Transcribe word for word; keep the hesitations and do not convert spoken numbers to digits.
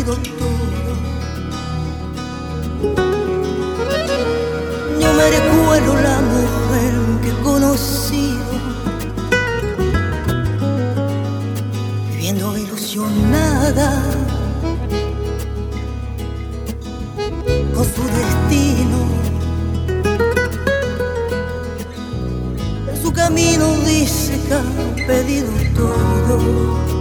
perdido todo. Yo me recuerdo la mujer que he conocido, viviendo ilusionada con su destino. En su camino dice que ha pedido todo.